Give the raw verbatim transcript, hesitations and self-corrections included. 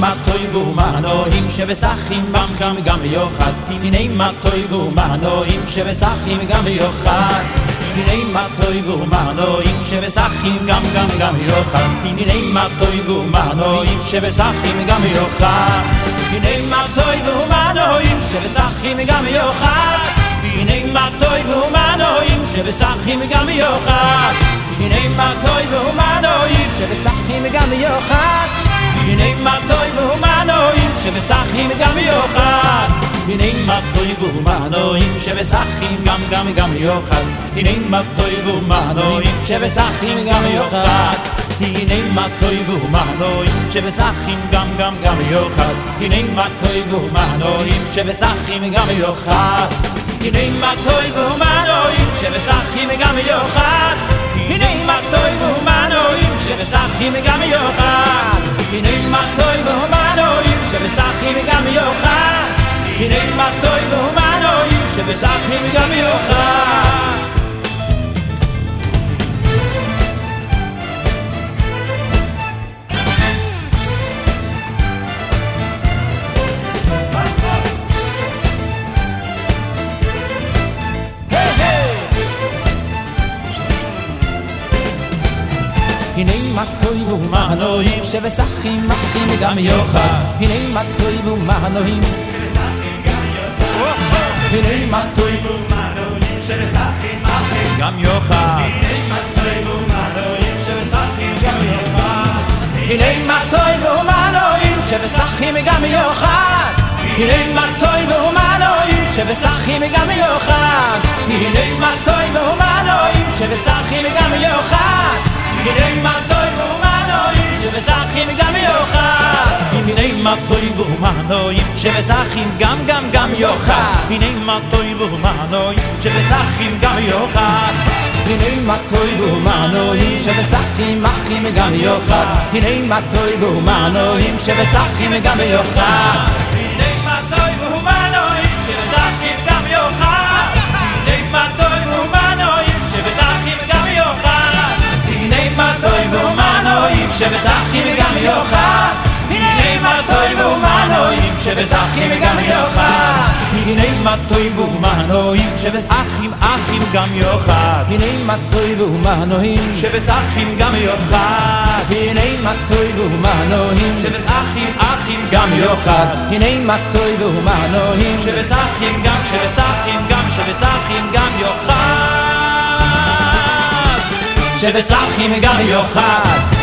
מה טויבו מהנועים שבשחים בם גם גם יוחד הנה מה טויבו מהנועים שבשחים גם יוחד הנה מה טויבו מהנועים שבשחים גם גם גם יוחד הנה מה טויבו מהנועים שבשחים גם יוחד הנה מה טויבו מהנועים שבשחים גם יוחד הנה מה טויבו מהנועים שבשחים גם יוחד הנה מה טויבו מהנועים שבשחים גם יוחד הנה מה טויבו מהנועים שבשחים גם יוחד הנה מה טויבו מהנועים שבשחים גם גם גם יוחד הנה מה טויבו מהנועים שבשחים גם יוחד הנה מה טויבו מהנועים שבשחים גם גם גם יוחד הנה מה טויבו מהנועים שבשחים גם יוחד הנה מה טויבו מהנועים שבשחים גם יוחד הנה מה טויבו מהנועים שבשחים גם יוחד הנה מה טויבו מהנועים שבשחים גם יוחד הנה מה טויבו מהנועים שבשחים גם יוחד הנה מה טויבו מהנועים שבשחים מחים גם יוחד הנה מה טויבו מהנועים שבשחים גם יוחד הנה מה טויבו מהנועים שבשחים מחים גם יוחד הנה מה טויבו מהנועים שבשחים גם יוחד הנה מה טויבו מהנועים שבשחים גם יוחד הנה מה טויבו מהנועים שבשחים גם יוחד הנה מה טויבו מהנועים שבשחים גם יוחד הנה מה טויבו מהנועים שבשחים גם יוחד הנה מה טויבו מהנועים שבשחים גם גם גם יוחד הנה מה טויבו מהנועים שבשחים גם יוחד הנה מה טויבו מהנועים שבשחים מחים גם יוחד הנה מה טויבו מהנועים שבשחים גם יוחד הנה מה טויבו מהנועים שבשחים גם יוחד הנה מה טויבו מהנועים שבשחים גם יוחד הנה מה טויבו מהנועים שבשחים גם יוחד הנה מה טויבו מהנועים שבשחים גם יוחד הנה מה טויבו מהנועים שבשחים אחים גם יוחד הנה מה טויבו מהנועים שבשחים גם יוחד הנה מה טויבו מהנועים שבשחים אחים גם יוחד הנה מה טויבו מהנועים שבשחים גם שבשחים גם שבשחים גם יוחד שבשחים גם יוחד